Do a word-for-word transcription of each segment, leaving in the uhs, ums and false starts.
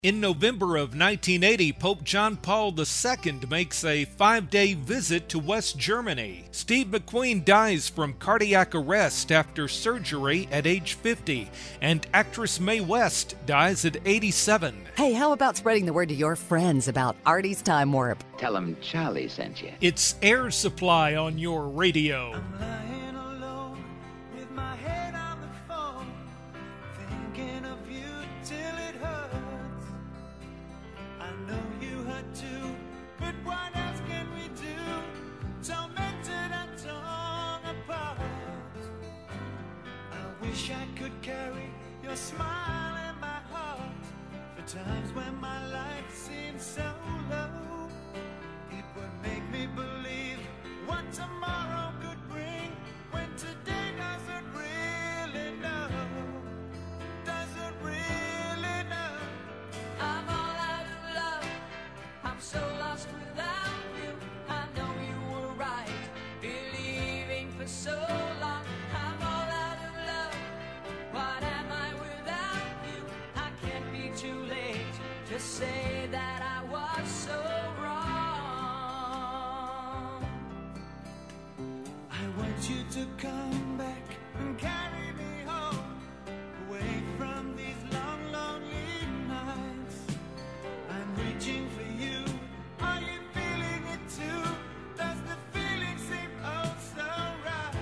In November of nineteen eighty, Pope John Paul the Second makes a five-day visit to West Germany. Steve McQueen dies from cardiac arrest after surgery at age fifty, and actress Mae West dies at eighty-seven. Hey, how about spreading the word to your friends about Artie's Time Warp? Tell them Charlie sent you. It's Air Supply on your radio. Smile in my heart for times when my life seems so low. It would make me believe what tomorrow could bring when today doesn't really know. Doesn't really know. I'm all out of love. I'm so lost without you. I know you were right, believing for so long. I'm all out of love. What am I too late to say that I was so wrong? I want you to come back and carry me home, away from these long, lonely nights. I'm reaching for you. Are you feeling it too? Does the feeling seem oh so right?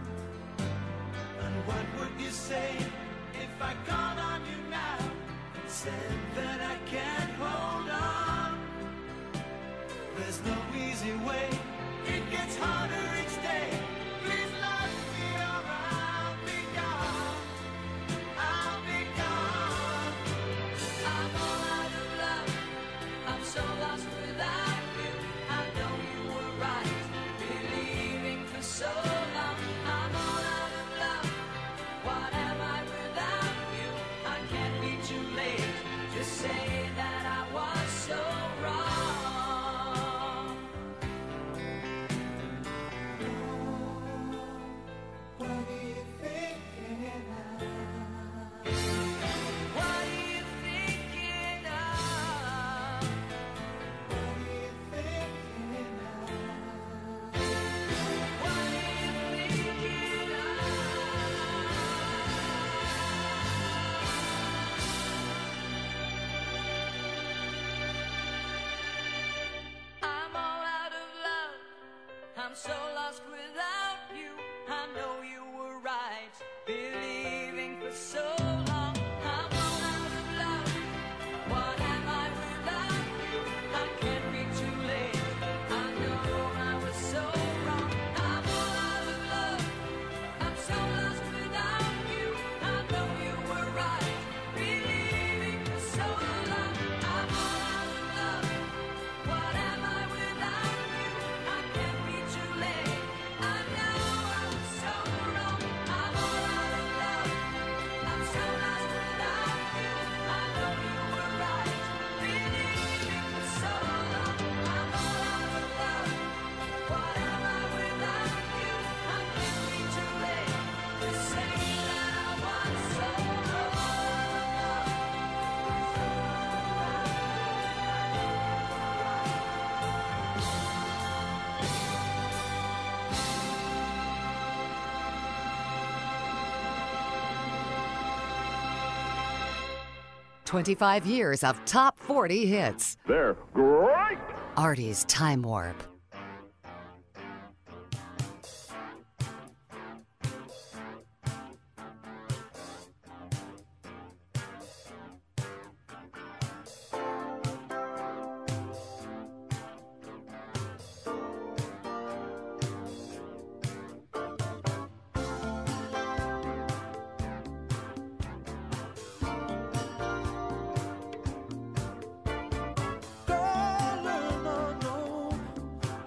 And what would you say if I called on you now? Said that I can't hold on. There's no easy way. It gets harder each day. Please let me or I'll be gone. I'll be gone. I'm all out of love. I'm so lost without you. I know you were right, believing for so long. I'm all out of love. What am I without you? I can't be too late to say that I was so wrong. What are you thinking of? What are you thinking of? What are you thinking of? What are you thinking of? I'm all out of love. I'm so lost without you. I know you were right, believing for so long. I'm all out of love. What am I without you? I can't be too late. I know I was so wrong. I'm all out of love. I'm so lost without you. I know you were right, believing for so long. I'm all out of love. What am I without you? I can't be too late. I know I was so wrong. I'm all out of love. I'm so lost without you. I know you were right, believing for so long. I'm all out of love. What am I without you? I can't be too late to say that I was so twenty-five years of top forty hits. They're great! Artie's Time Warp. no, no, no.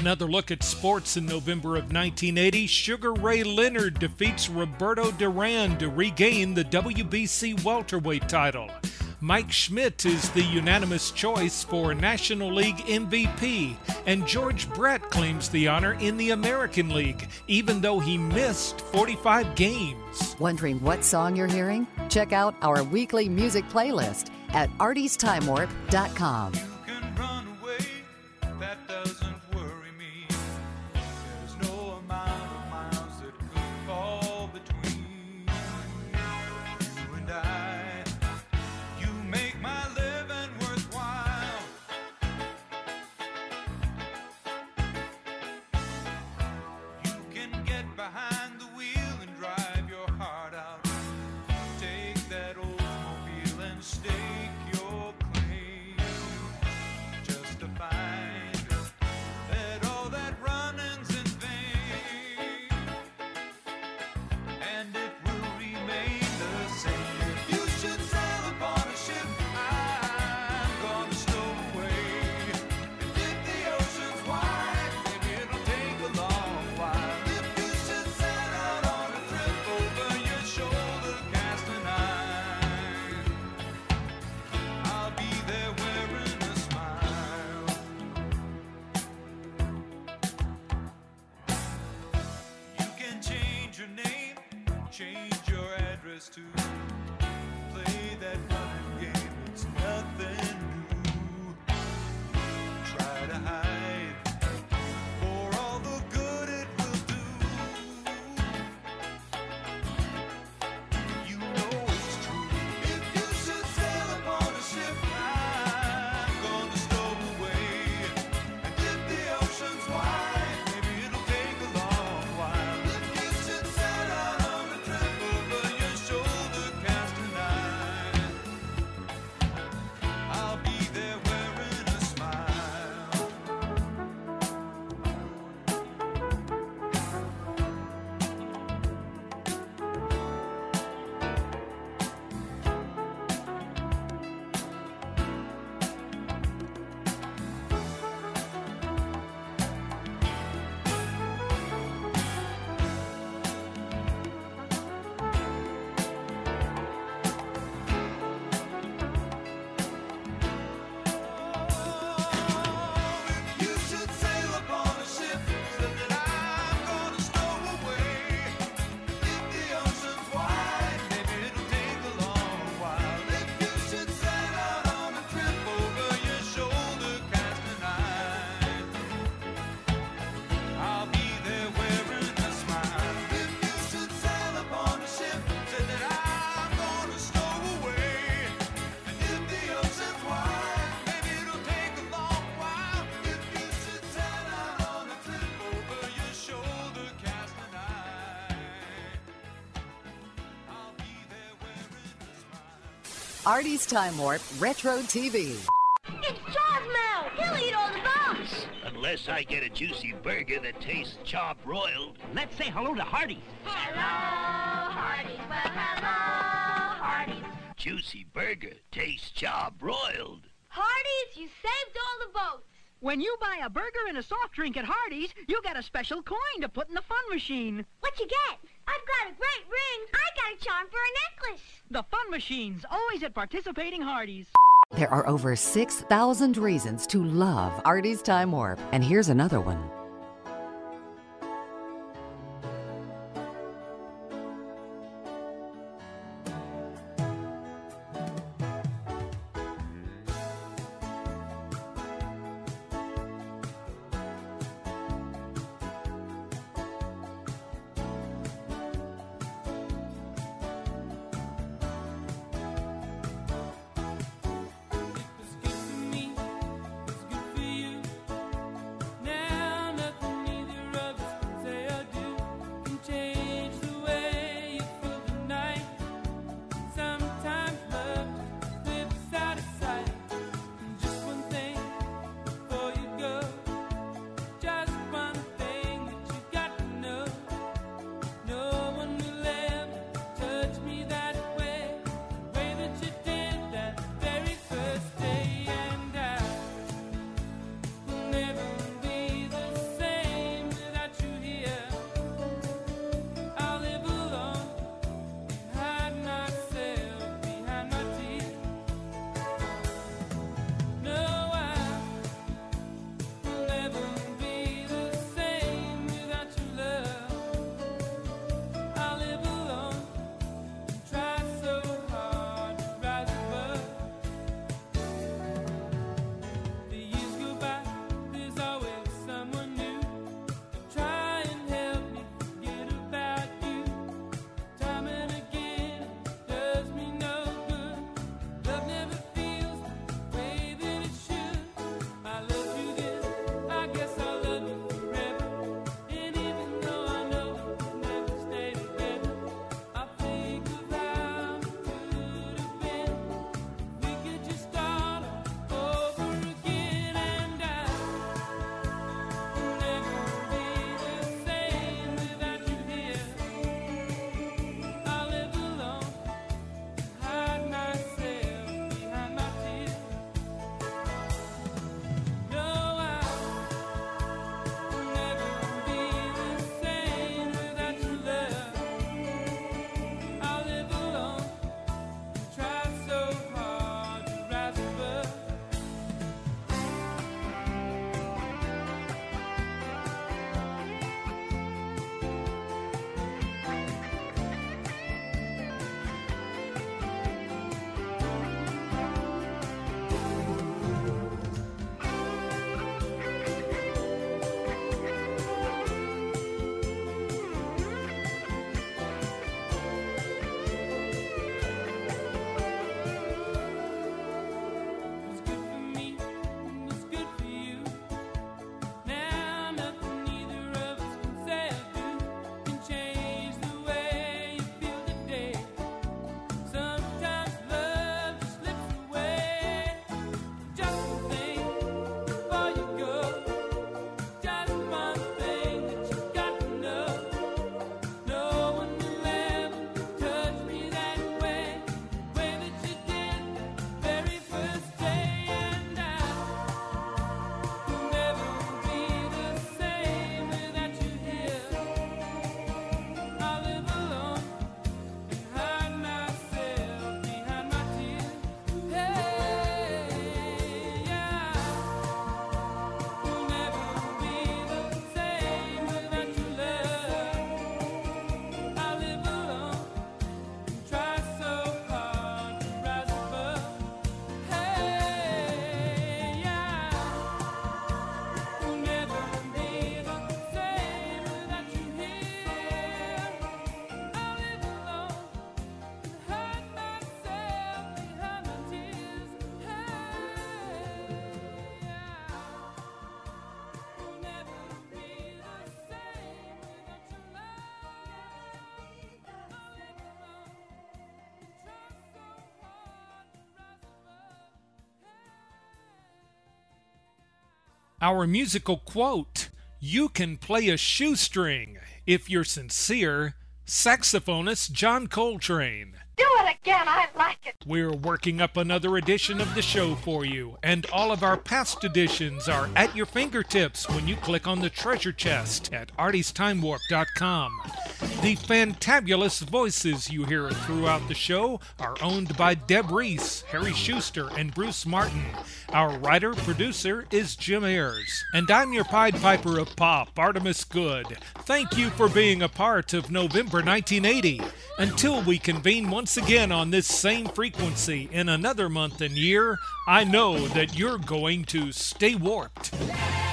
Another look at sports in November of nineteen eighty, Sugar Ray Leonard defeats Roberto Duran to regain the W B C welterweight title. Mike Schmidt is the unanimous choice for National League M V P, and George Brett claims the honor in the American League, even though he missed forty-five games. Wondering what song you're hearing? Check out our weekly music playlist at arties time warp dot com. You can run away, that doesn't worry me. There's no amount of miles that could fall between you and I. You make my living worthwhile. You can get behind the wheel and drive your heart out. Take that Oldsmobile and stake your claim. Just to find that all that running's in vain, and it will remain the same. If you should sail upon a ship, I'm gonna stow away. And if the ocean's wide, maybe it'll take a long while. If you should set out on a trip over your shoulder, casting iron, I'll be there wearing a smile. You can change your name, change your address too. Play that running game, it's nothing new. Try to hide for all the good it will do. You know it's true. If you should sail upon a ship, I'm gonna stow away. And if the ocean's wide, maybe it'll take a long while. If you should set out on a trip over your shoulder, casting iron, I'll be there wearing a smile. If you should sail upon a ship, so that I'm gonna stow away. If the ocean's wide, maybe it'll take a long while. If you should set out on a trip over your shoulder, casting iron, I'll be there wearing a smile. If you should sail upon a ship, so that I'm gonna stow away. And if the ocean's wide, maybe it'll take a long while. If you should set out on a trip over your shoulder, casting iron, I'll be there wearing a smile. Artie's Time Warp Retro T V. It's Charles He'll eat all the bugs. Unless I get a juicy burger that tastes chop broiled. Let's say hello to Hardee's. Hello, Hardee's. Well, hello, Hardee's. Juicy burger tastes chop broiled. Hardee's, you saved all the boats. When you buy a burger and a soft drink at Hardee's, you get a special coin to put in the fun machine. What you get? I've got a great ring. I got a charm for a necklace. The fun machines, always at participating Hardee's. There are over six thousand reasons to love Artie's Time Warp, and here's another one. It's good for me, it's good for you. Now Our musical quote, "You can play a shoestring if you're sincere." Saxophonist John Coltrane. Do it again. I like it. We're working up another edition of the show for you, and all of our past editions are at your fingertips when you click on the treasure chest at arties time warp dot com. The fantabulous voices you hear throughout the show are owned by Deb Reese, Harry Schuster, and Bruce Martin. Our writer-producer is Jim Ayers. And I'm your Pied Piper of Pop, Artemis Good. Thank you for being a part of November nineteen eighty. Until we convene once again on this same frequency in another month and year, I know that you're going to stay warped.